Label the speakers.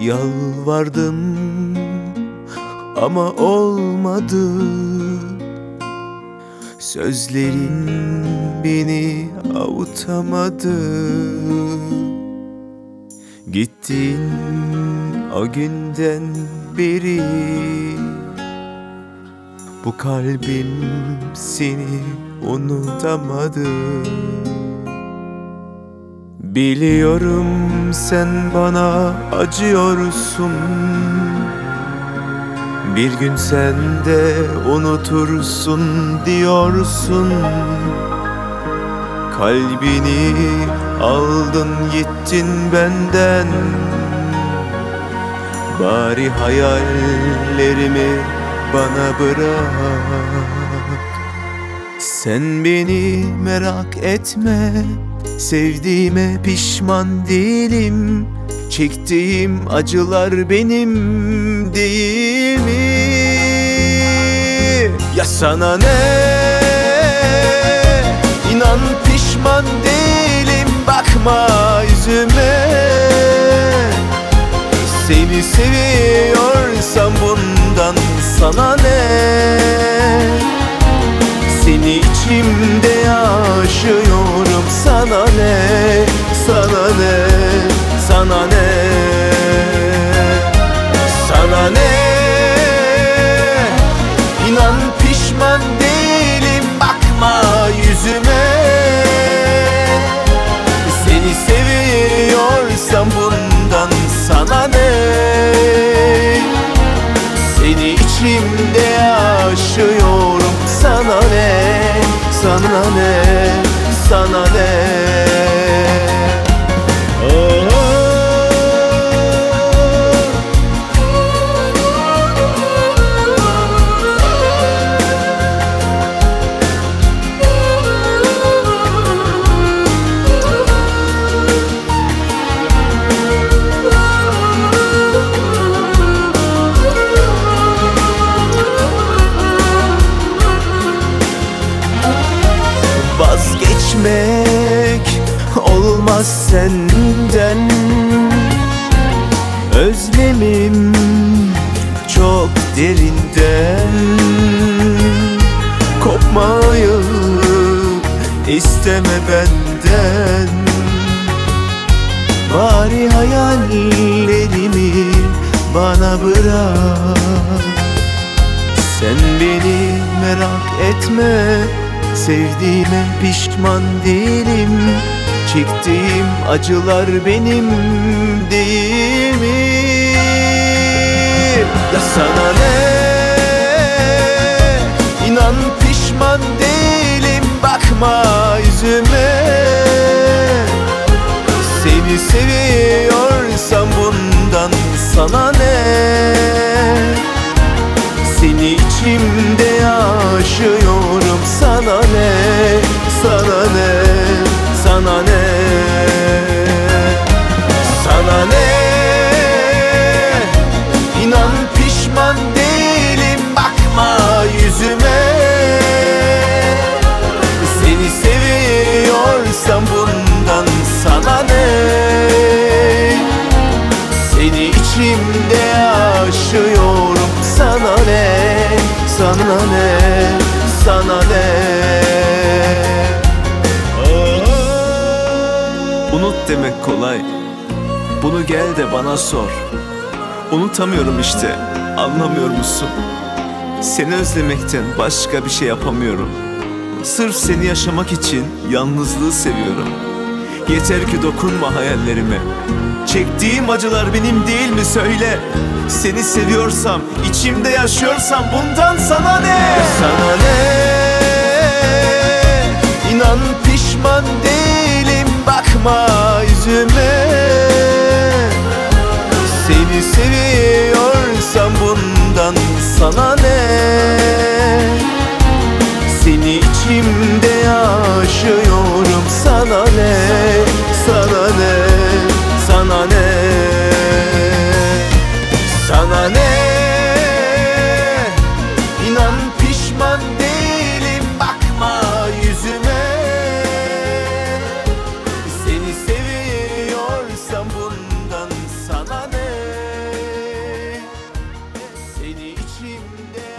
Speaker 1: Yalvardım ama olmadı. Sözlerin beni avutamadı. Gittin o günden beri bu kalbim seni unutamadı. Biliyorum sen bana acıyorsun. Bir gün sen de unutursun diyorsun. Kalbini aldın gittin benden. Bari hayallerimi bana bırak. Sen beni merak etme, sevdiğime pişman değilim. Çektiğim acılar benim değil mi? Ya sana ne? İnan pişman değilim, bakma yüzüme. Seni seviyorsam bundan sana ne? Seni içimde yaşıyorum, sana ne? Sana ne? Sana ne? Sana ne? İnan pişman değilim, bakma yüzüme. Seni seviyorsam bundan sana ne? Seni içimde yaşıyorum, sana ne? Sana ne? Sana ne? Vazgeçmek olmaz senden. Özlemim çok derinden. Kopmayı isteme benden. Bari hayallerimi bana bırak. Sen beni merak etme, sevdiğime pişman değilim. Çektiğim acılar benim değil mi? Ya sana ne? İnan pişman değilim, bakma yüzüme. Seni seviyorsam bundan sana ne? Seni içimde yaşıyorum, sana ne? Sana ne? Sana ne? Sana ne? İnan pişman değilim, bakma yüzüme. Seni seviyorsam bundan sana ne? Seni içimde yaşıyorum, sana ne? Sana ne? Sana ne? Unut demek kolay, bunu gel de bana sor. Unutamıyorum işte, anlamıyor musun? Seni özlemekten başka bir şey yapamıyorum. Sırf seni yaşamak için yalnızlığı seviyorum. Yeter ki dokunma hayallerime. Çektiğim acılar benim değil mi söyle? Seni seviyorsam, içimde yaşıyorsam bundan sana ne? Sana ne? İnan pişman değilim, bakma yüzüme. Seni seviyorsam bundan sana ne? Seni içimde yaşıyorum, sana ne? Sana ne? Sana ne? Sana ne? İnan pişman değilim.
Speaker 2: içimde